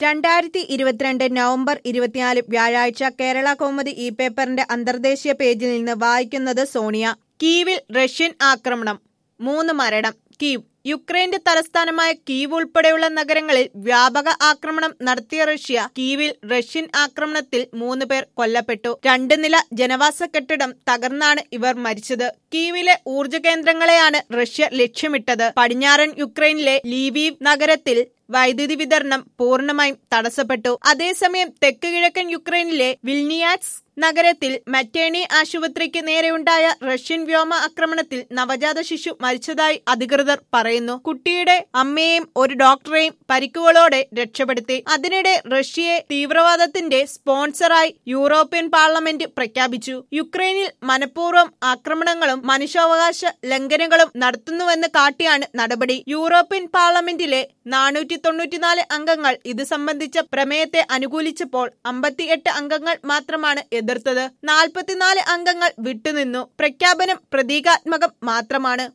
2022 November 24 വ്യാഴാഴ്ച കേരള കൗമുദി ഈ പേപ്പറിന്റെ അന്തർദേശീയ പേജിൽ നിന്ന് വായിക്കുന്നത് സോണിയ. കീവിൽ റഷ്യൻ ആക്രമണം, 3 മരണം. കീവ് യുക്രൈന്റെ തലസ്ഥാനമായ കീവ് ഉൾപ്പെടെയുള്ള നഗരങ്ങളിൽ വ്യാപക ആക്രമണം നടത്തിയ റഷ്യ കീവിൽ റഷ്യൻ ആക്രമണത്തിൽ 3 പേർ കൊല്ലപ്പെട്ടു. 2 നില ജനവാസ കെട്ടിടം തകർന്നാണ് ഇവർ മരിച്ചത്. കീവിലെ ഊർജ്ജ കേന്ദ്രങ്ങളെയാണ് റഷ്യ ലക്ഷ്യമിട്ടത്. പടിഞ്ഞാറൻ യുക്രൈനിലെ ലീവീവ് നഗരത്തിൽ വൈദ്യുതി വിതരണം പൂർണ്ണമായും തടസ്സപ്പെട്ടു. അതേസമയം തെക്ക് കിഴക്കൻ യുക്രൈനിലെ വിൽനിയാറ്റ്സ് നഗരത്തിൽ മറ്റേണി ആശുപത്രിക്ക് നേരെയുണ്ടായ റഷ്യൻ വ്യോമ ആക്രമണത്തിൽ നവജാത ശിശു മരിച്ചതായി അധികൃതർ പറയുന്നു. കുട്ടിയുടെ അമ്മയെയും ഒരു ഡോക്ടറെയും പരിക്കുകളോടെ രക്ഷപ്പെടുത്തി. അതിനിടെ റഷ്യയെ തീവ്രവാദത്തിന്റെ സ്പോൺസറായി യൂറോപ്യൻ പാർലമെന്റ് പ്രഖ്യാപിച്ചു. യുക്രൈനിൽ മനഃപൂർവ്വം ആക്രമണങ്ങളും മനുഷ്യാവകാശ ലംഘനങ്ങളും നടത്തുന്നുവെന്ന് കാട്ടിയാണ് നടപടി. യൂറോപ്യൻ പാർലമെന്റിലെ 494 അംഗങ്ങൾ ഇത് സംബന്ധിച്ച പ്രമേയത്തെ അനുകൂലിച്ചപ്പോൾ 58 അംഗങ്ങൾ മാത്രമാണ് എതിർത്തത്. 44 അംഗങ്ങൾ വിട്ടുനിന്നു. പ്രഖ്യാപനം പ്രതീകാത്മകം മാത്രമാണ്.